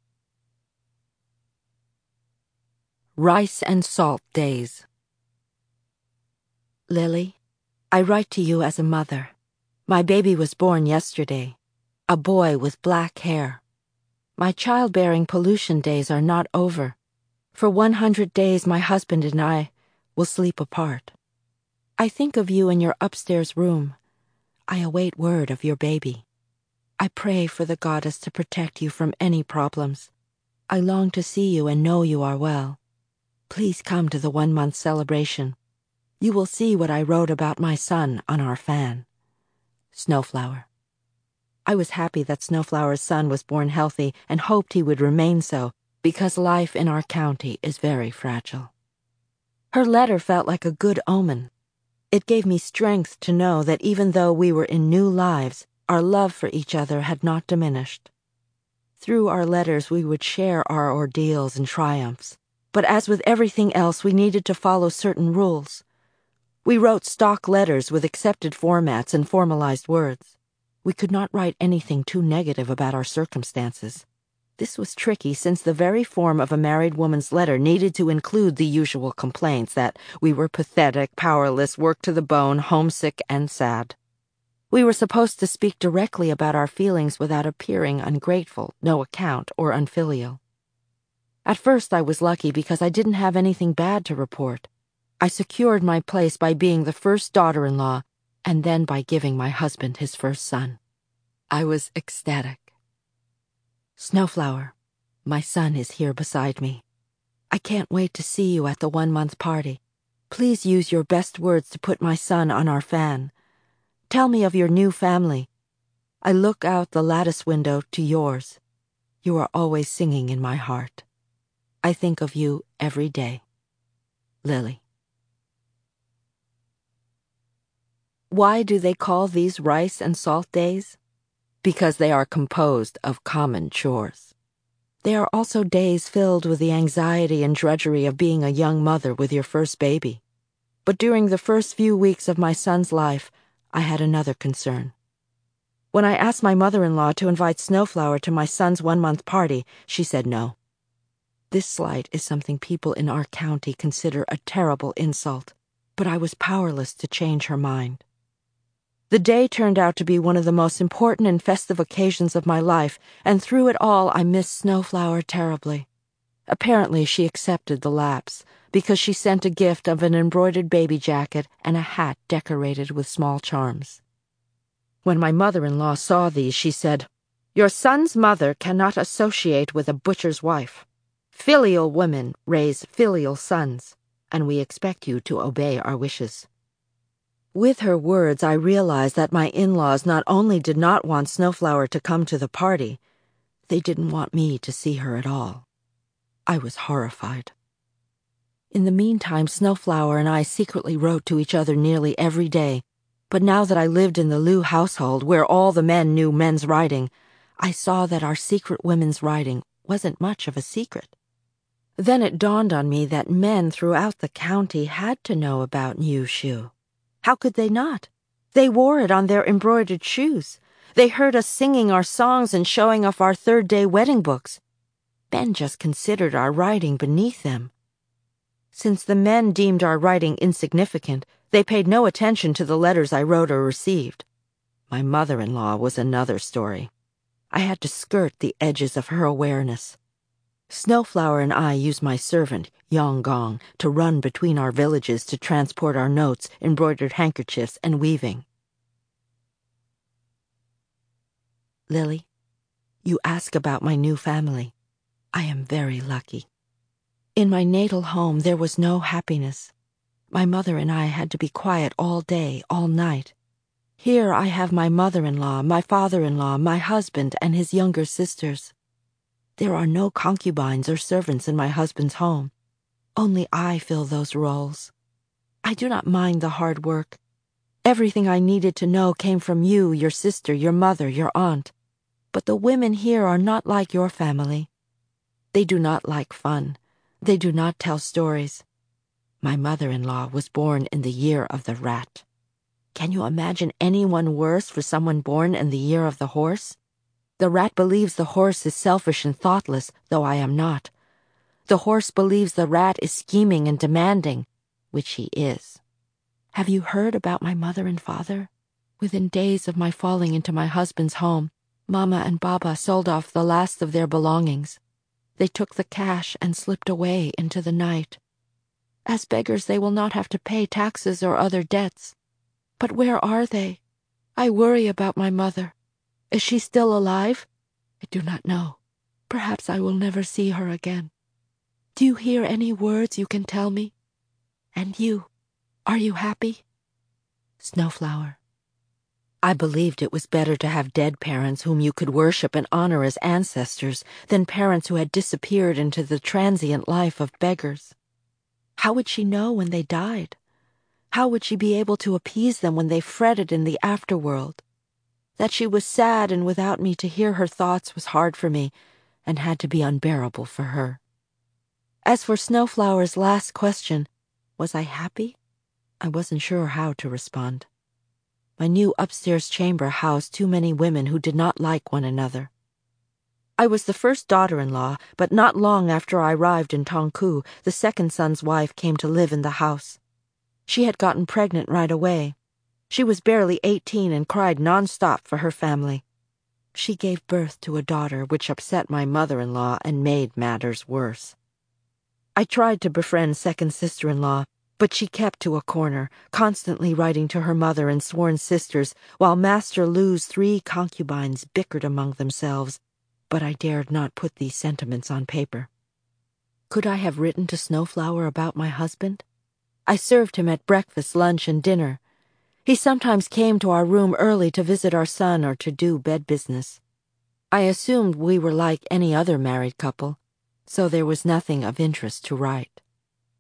Rice and Salt Days. Lily, I write to you as a mother. My baby was born yesterday, a boy with black hair. My childbearing pollution days are not over. For one hundred days my husband and I will sleep apart. I think of you in your upstairs room. I await word of your baby. I pray for the goddess to protect you from any problems. I long to see you and know you are well. Please come to the one-month celebration. You will see what I wrote about my son on our fan. Snowflower. I was happy that Snowflower's son was born healthy and hoped he would remain so, because life in our county is very fragile. Her letter felt like a good omen. It gave me strength to know that even though we were in new lives, our love for each other had not diminished. Through our letters we would share our ordeals and triumphs, but as with everything else we needed to follow certain rules. We wrote stock letters with accepted formats and formalized words. We could not write anything too negative about our circumstances. This was tricky since the very form of a married woman's letter needed to include the usual complaints that we were pathetic, powerless, worked to the bone, homesick, and sad. We were supposed to speak directly about our feelings without appearing ungrateful, no account, or unfilial. At first I was lucky because I didn't have anything bad to report. I secured my place by being the first daughter-in-law, and then by giving my husband his first son. I was ecstatic. Snowflower, my son is here beside me. I can't wait to see you at the one-month party. Please use your best words to put my son on our fan. Tell me of your new family. I look out the lattice window to yours. You are always singing in my heart. I think of you every day. Lily. Why do they call these rice and salt days? Because they are composed of common chores. They are also days filled with the anxiety and drudgery of being a young mother with your first baby. But during the first few weeks of my son's life, I had another concern. When I asked my mother-in-law to invite Snowflower to my son's one-month party, she said no. This slight is something people in our county consider a terrible insult, but I was powerless to change her mind. The day turned out to be one of the most important and festive occasions of my life, and through it all I missed Snowflower terribly. Apparently she accepted the lapse, because she sent a gift of an embroidered baby jacket and a hat decorated with small charms. When my mother-in-law saw these, she said, "Your son's mother cannot associate with a butcher's wife. Filial women raise filial sons, and we expect you to obey our wishes." With her words, I realized that my in-laws not only did not want Snowflower to come to the party, they didn't want me to see her at all. I was horrified. In the meantime, Snowflower and I secretly wrote to each other nearly every day, but now that I lived in the Liu household, where all the men knew men's writing, I saw that our secret women's writing wasn't much of a secret. Then it dawned on me that men throughout the county had to know about Niu Shu. How could they not? They wore it on their embroidered shoes. They heard us singing our songs and showing off our third-day wedding books. Men just considered our writing beneath them. Since the men deemed our writing insignificant, they paid no attention to the letters I wrote or received. My mother-in-law was another story. I had to skirt the edges of her awareness. Snowflower and I used my servant, Yong Gong, to run between our villages to transport our notes, embroidered handkerchiefs, and weaving. Lily, you ask about my new family. I am very lucky. In my natal home, there was no happiness. My mother and I had to be quiet all day, all night. Here I have my mother-in-law, my father-in-law, my husband, and his younger sisters. There are no concubines or servants in my husband's home. Only I fill those roles. I do not mind the hard work. Everything I needed to know came from you, your sister, your mother, your aunt. But the women here are not like your family. They do not like fun. They do not tell stories. My mother-in-law was born in the year of the rat. Can you imagine anyone worse for someone born in the year of the horse? The rat believes the horse is selfish and thoughtless, though I am not. The horse believes the rat is scheming and demanding, which he is. Have you heard about my mother and father? Within days of my falling into my husband's home, Mama and Baba sold off the last of their belongings. They took the cash and slipped away into the night. As beggars, they will not have to pay taxes or other debts. But where are they? I worry about my mother. Is she still alive? I do not know. Perhaps I will never see her again. Do you hear any words you can tell me? And you, are you happy? Snowflower. I believed it was better to have dead parents whom you could worship and honor as ancestors than parents who had disappeared into the transient life of beggars. How would she know when they died? How would she be able to appease them when they fretted in the afterworld? That she was sad and without me to hear her thoughts was hard for me, and had to be unbearable for her. As for Snowflower's last question, was I happy? I wasn't sure how to respond. My new upstairs chamber housed too many women who did not like one another. I was the first daughter-in-law, but not long after I arrived in Tongku, the second son's wife came to live in the house. She had gotten pregnant right away. She was barely eighteen and cried non-stop for her family. She gave birth to a daughter, which upset my mother-in-law and made matters worse. I tried to befriend second sister-in-law, but she kept to a corner, constantly writing to her mother and sworn sisters, while Master Lu's three concubines bickered among themselves, but I dared not put these sentiments on paper. Could I have written to Snowflower about my husband? I served him at breakfast, lunch, and dinner. He sometimes came to our room early to visit our son or to do bed business. I assumed we were like any other married couple, so there was nothing of interest to write.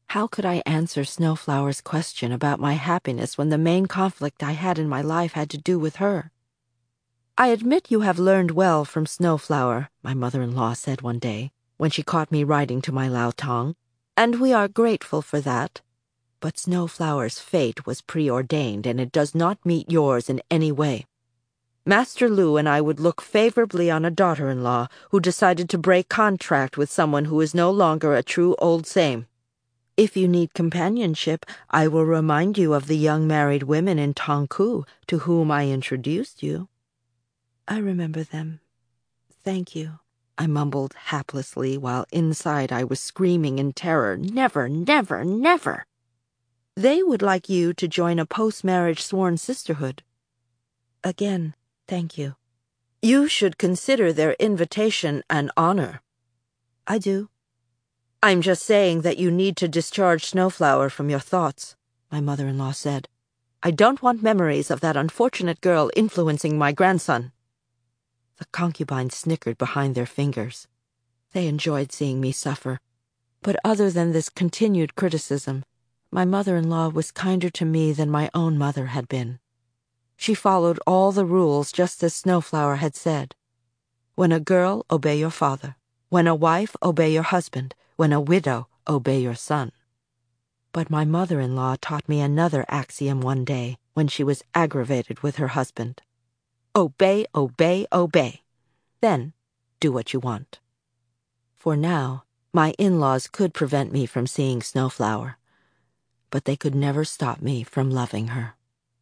How could I answer Snowflower's question about my happiness when the main conflict I had in my life had to do with her? "I admit you have learned well from Snowflower," my mother-in-law said one day, when she caught me writing to my Laotong, "and we are grateful for that. But Snowflower's fate was preordained, and it does not meet yours in any way. Master Lu and I would look favorably on a daughter-in-law who decided to break contract with someone who is no longer a true old same. If you need companionship, I will remind you of the young married women in Tongku to whom I introduced you." "I remember them. Thank you," I mumbled haplessly, while inside I was screaming in terror, "Never, never, never!" "They would like you to join a post-marriage sworn sisterhood." "Again, thank you." "You should consider their invitation an honor." "I do." "I'm just saying that you need to discharge Snowflower from your thoughts," my mother-in-law said. "I don't want memories of that unfortunate girl influencing my grandson." The concubines snickered behind their fingers. They enjoyed seeing me suffer. But other than this continued criticism, my mother-in-law was kinder to me than my own mother had been. She followed all the rules just as Snowflower had said. When a girl, obey your father. When a wife, obey your husband. When a widow, obey your son. But my mother-in-law taught me another axiom one day when she was aggravated with her husband. Obey, obey, obey. Then do what you want. For now, my in-laws could prevent me from seeing Snowflower, but they could never stop me from loving her.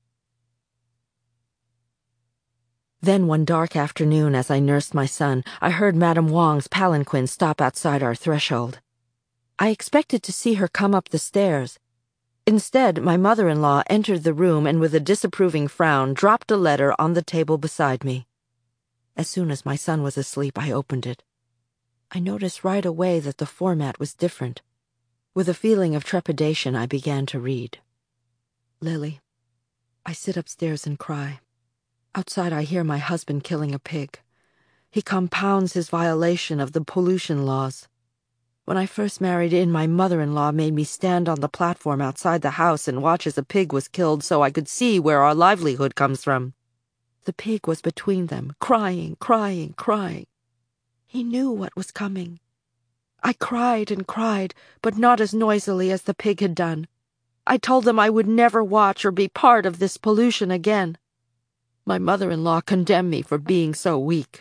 Then one dark afternoon, as I nursed my son, I heard Madame Wang's palanquin stop outside our threshold. I expected to see her come up the stairs. Instead, my mother-in-law entered the room and with a disapproving frown dropped a letter on the table beside me. As soon as my son was asleep, I opened it. I noticed right away that the format was different. With a feeling of trepidation, I began to read. "Lily, I sit upstairs and cry. Outside I hear my husband killing a pig. He compounds his violation of the pollution laws. When I first married in, my mother-in-law made me stand on the platform outside the house and watch as a pig was killed so I could see where our livelihood comes from. The pig was between them, crying, crying, crying. He knew what was coming. I cried and cried, but not as noisily as the pig had done. I told them I would never watch or be part of this pollution again. My mother-in-law condemned me for being so weak.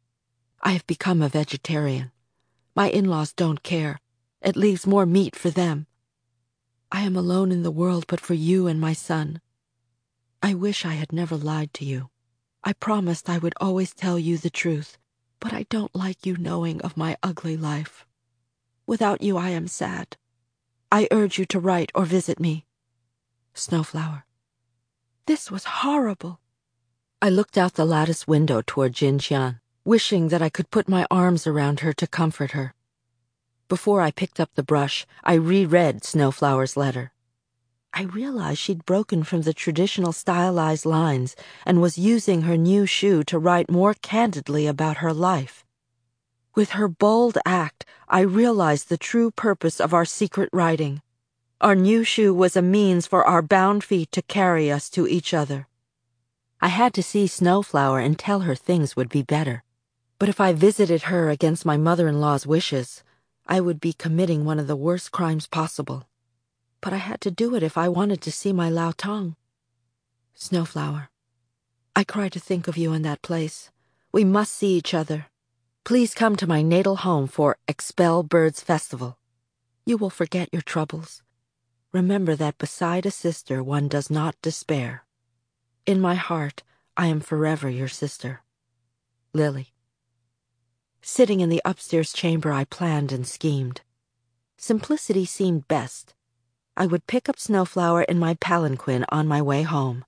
I have become a vegetarian. My in-laws don't care. It leaves more meat for them. I am alone in the world but for you and my son. I wish I had never lied to you. I promised I would always tell you the truth, but I don't like you knowing of my ugly life. Without you I am sad. I urge you to write or visit me. Snowflower." This was horrible. I looked out the lattice window toward Jinqian, wishing that I could put my arms around her to comfort her. Before I picked up the brush, I reread Snowflower's letter. I realized she'd broken from the traditional stylized lines and was using her new shoe to write more candidly about her life. With her bold act, I realized the true purpose of our secret writing. Our new shoe was a means for our bound feet to carry us to each other. I had to see Snowflower and tell her things would be better. But if I visited her against my mother-in-law's wishes, I would be committing one of the worst crimes possible. But I had to do it if I wanted to see my Laotong. Snowflower, I cry to think of you in that place. We must see each other. Please come to my natal home for Expel Birds Festival. You will forget your troubles. Remember that beside a sister one does not despair. In my heart, I am forever your sister. Lily. Sitting in the upstairs chamber, I planned and schemed. Simplicity seemed best. I would pick up Snowflower in my palanquin on my way home.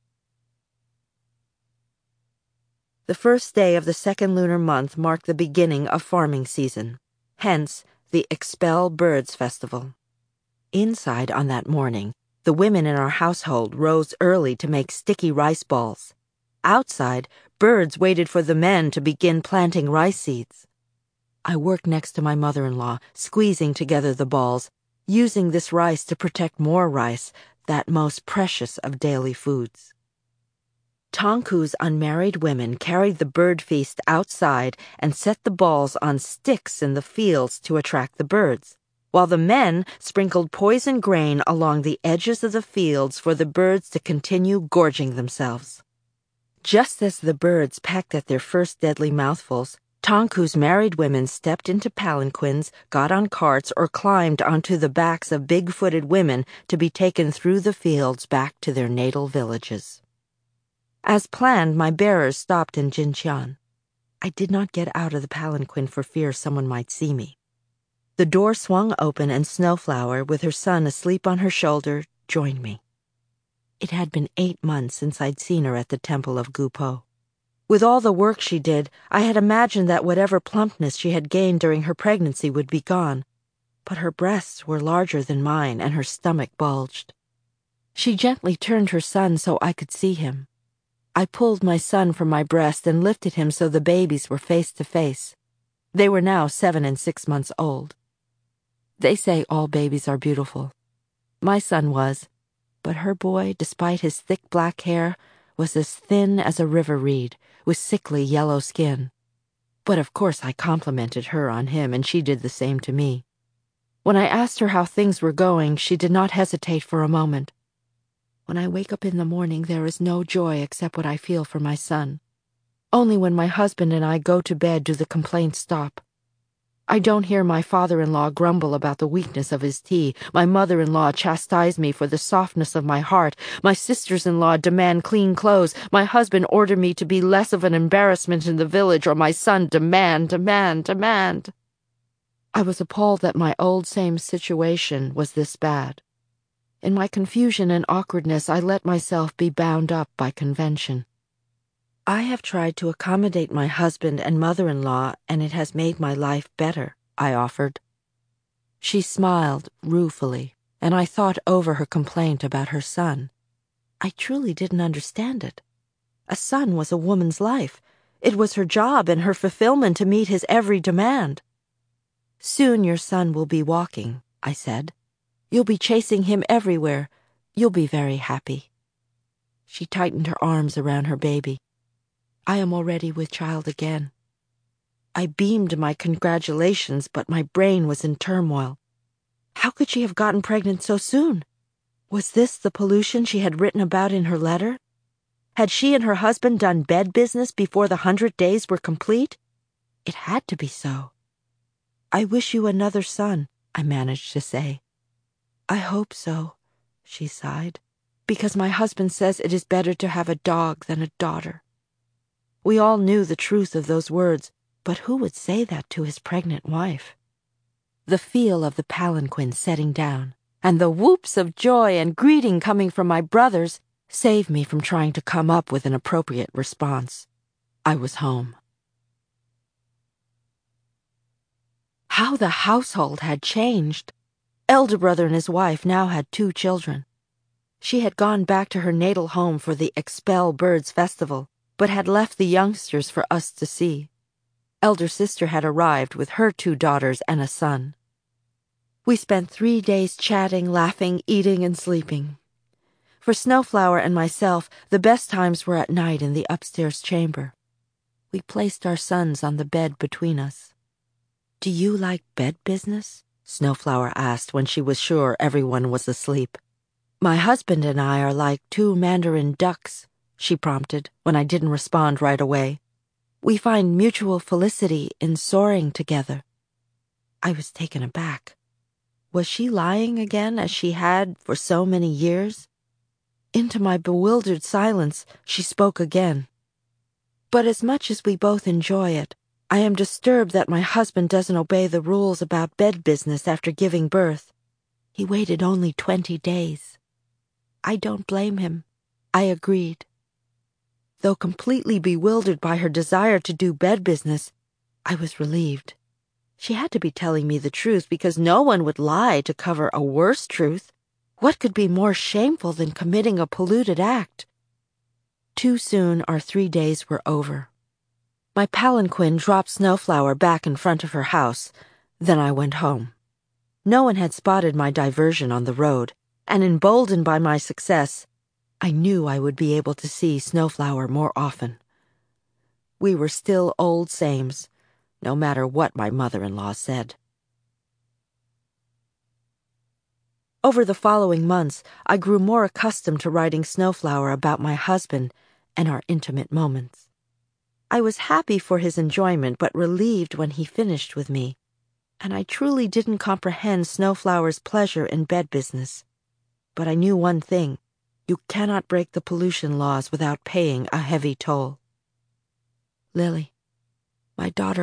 The first day of the second lunar month marked the beginning of farming season, hence the Expel Birds Festival. Inside on that morning, the women in our household rose early to make sticky rice balls. Outside, birds waited for the men to begin planting rice seeds. I worked next to my mother-in-law, squeezing together the balls, using this rice to protect more rice, that most precious of daily foods. Tangku's unmarried women carried the bird feast outside and set the balls on sticks in the fields to attract the birds, while the men sprinkled poison grain along the edges of the fields for the birds to continue gorging themselves. Just as the birds pecked at their first deadly mouthfuls, Tangku's married women stepped into palanquins, got on carts, or climbed onto the backs of big-footed women to be taken through the fields back to their natal villages. As planned, my bearers stopped in Jinqian. I did not get out of the palanquin for fear someone might see me. The door swung open and Snowflower, with her son asleep on her shoulder, joined me. It had been eight months since I'd seen her at the temple of Gupo. With all the work she did, I had imagined that whatever plumpness she had gained during her pregnancy would be gone, but her breasts were larger than mine and her stomach bulged. She gently turned her son so I could see him. I pulled my son from my breast and lifted him so the babies were face to face. They were now seven and six months old. They say all babies are beautiful. My son was, but her boy, despite his thick black hair, was as thin as a river reed, with sickly yellow skin. But of course I complimented her on him, and she did the same to me. When I asked her how things were going, she did not hesitate for a moment. When I wake up in the morning, there is no joy except what I feel for my son. Only when my husband and I go to bed do the complaints stop. I don't hear my father-in-law grumble about the weakness of his tea, my mother-in-law chastise me for the softness of my heart, my sisters-in-law demand clean clothes, my husband order me to be less of an embarrassment in the village, or my son demand, demand, demand. I was appalled that my old same situation was this bad. In my confusion and awkwardness, I let myself be bound up by convention. I have tried to accommodate my husband and mother-in-law, and it has made my life better, I offered. She smiled ruefully, and I thought over her complaint about her son. I truly didn't understand it. A son was a woman's life. It was her job and her fulfillment to meet his every demand. Soon your son will be walking, I said. You'll be chasing him everywhere. You'll be very happy. She tightened her arms around her baby. I am already with child again. I beamed my congratulations, but my brain was in turmoil. How could she have gotten pregnant so soon? Was this the pollution she had written about in her letter? Had she and her husband done bed business before the hundred days were complete? It had to be so. I wish you another son, I managed to say. I hope so, she sighed, because my husband says it is better to have a dog than a daughter. We all knew the truth of those words, but who would say that to his pregnant wife? The feel of the palanquin setting down, and the whoops of joy and greeting coming from my brothers, saved me from trying to come up with an appropriate response. I was home. How the household had changed! Elder brother and his wife now had two children. She had gone back to her natal home for the Expel Birds Festival, but had left the youngsters for us to see. Elder sister had arrived with her two daughters and a son. We spent three days chatting, laughing, eating, and sleeping. For Snowflower and myself, the best times were at night in the upstairs chamber. We placed our sons on the bed between us. "Do you like bed business?" Snowflower asked when she was sure everyone was asleep. "My husband and I are like two mandarin ducks," she prompted when I didn't respond right away. "We find mutual felicity in soaring together." I was taken aback. Was she lying again as she had for so many years? Into my bewildered silence, she spoke again. "But as much as we both enjoy it, I am disturbed that my husband doesn't obey the rules about bed business after giving birth. He waited only twenty days. I don't blame him. I agreed." Though completely bewildered by her desire to do bed business, I was relieved. She had to be telling me the truth, because no one would lie to cover a worse truth. What could be more shameful than committing a polluted act? Too soon our three days were over. My palanquin dropped Snowflower back in front of her house. Then I went home. No one had spotted my diversion on the road, and emboldened by my success, I knew I would be able to see Snowflower more often. We were still old sames, no matter what my mother-in-law said. Over the following months, I grew more accustomed to writing Snowflower about my husband and our intimate moments. I was happy for his enjoyment, but relieved when he finished with me, and I truly didn't comprehend Snowflower's pleasure in bed business. But I knew one thing: you cannot break the pollution laws without paying a heavy toll. Lily, my daughter